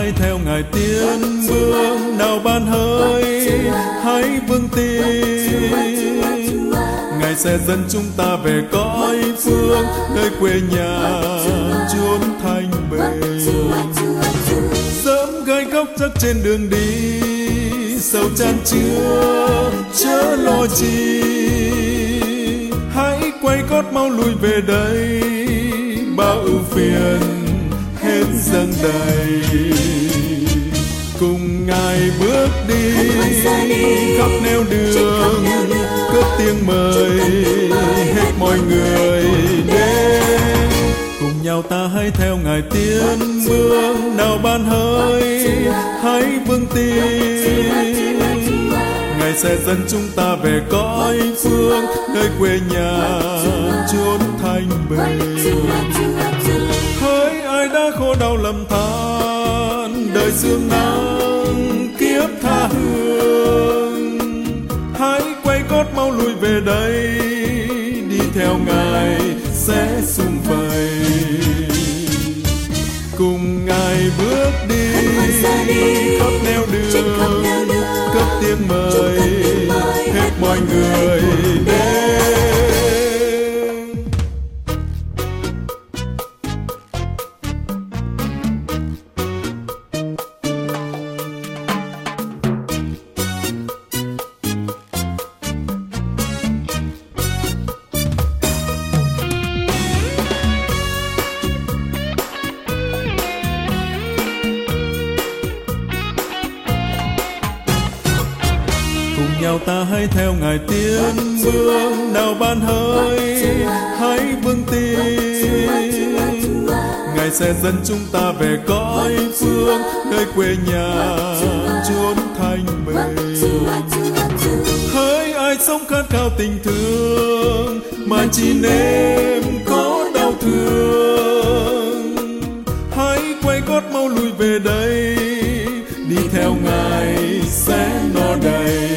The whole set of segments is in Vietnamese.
hãy theo Ngài tiến bước, nào ban hỡi hãy vững tin. Ngài sẽ dẫn chúng ta về cõi phương, nơi quê nhà chốn thanh bình. Dẫm gai góc chắc trên đường đi, sầu chan chứa chớ lo chi. Hãy quay gót mau lui về đây, bao ưu phiền hết dâng đầy. Cùng Ngài bước đi khắp nẻo đường, cất tiếng mời hết mọi người đến. Cùng nhau ta hãy theo Ngài tiến bước, nào ban hỡi hãy vững tin. Ngài sẽ dẫn chúng ta về cõi phương, nơi quê nhà chốn thanh bình. Hỡi ai đã khổ đau lầm than, đời sương nắng kiếp tha hương, hãy quay gót mau lui về đây, đi theo Ngài sẽ sum vầy. Cùng Ngài bước đi khắp nẻo đường, cất tiếng mời hết mọi người đến. Cùng nhau ta hãy theo Ngài tiến bước, nào ban hỡi hãy vững tin. Ngài sẽ dẫn chúng ta về cõi phương, nơi quê nhà chốn thanh bình. Hỡi ai sống khát khao tình thương, mà chỉ nếm có đau thương, hãy quay gót mau lui về đây, đi theo Ngài sẽ no đầy.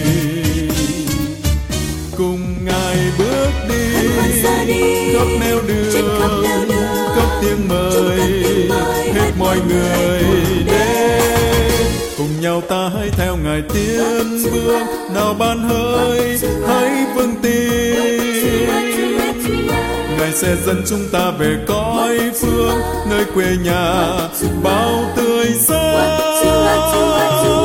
Cùng Ngài bước đi khắp nẻo đường, cất tiếng mời hết mọi người đến. Cùng nhau ta hãy theo Ngài tiến bước, nào ban hỡi hãy vững tin. Ngài sẽ dẫn chúng ta về cõi phương, nơi quê nhà bao tươi sáng.